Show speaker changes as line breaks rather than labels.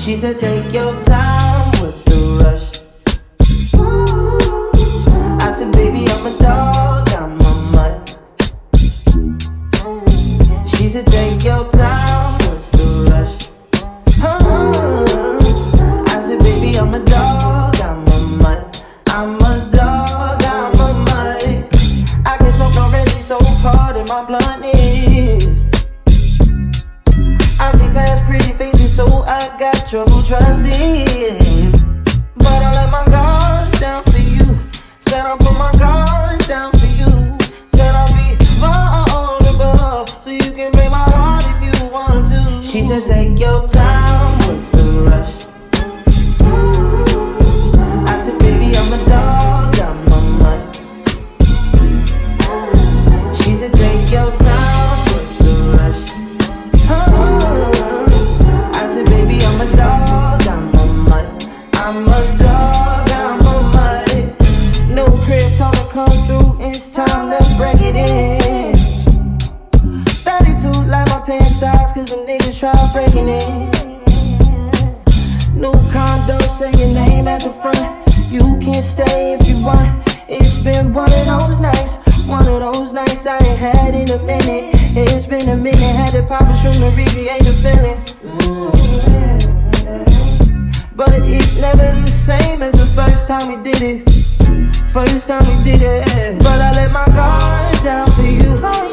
She said, take your time, what's the rush? I said, baby, I'm a dog, I'm a mutt. She said, take your time, what's the rush? I said, baby, I'm a dog, I'm a mutt. I'm a dog, I'm a mutt. I can smoke already, so hard in my blunt is. I see past pretty faces, so I got trouble trusting. But I let my guard down for you. Said I'll put my guard down for you. Said I'll be vulnerable, so you can break my heart if you want to. She said, take your time, what's the rush? I said, baby, I'm a dog, I'm a mutt. She said, take your time, what's the rush? I said, baby, I'm a dog, I'm a mutt. I'm a dog, I'm a mutt. No crib talk to come through, it's time to break it in. 32 like my pants size, cause them niggas try breaking it. New condo, say your name at the front. You can stay if you want. It's been one of those nights I ain't had in a minute. It's been a minute, had to pop a shroom to recreate the feeling. But it's never the same as the first time we did it. But I let my guard down for you.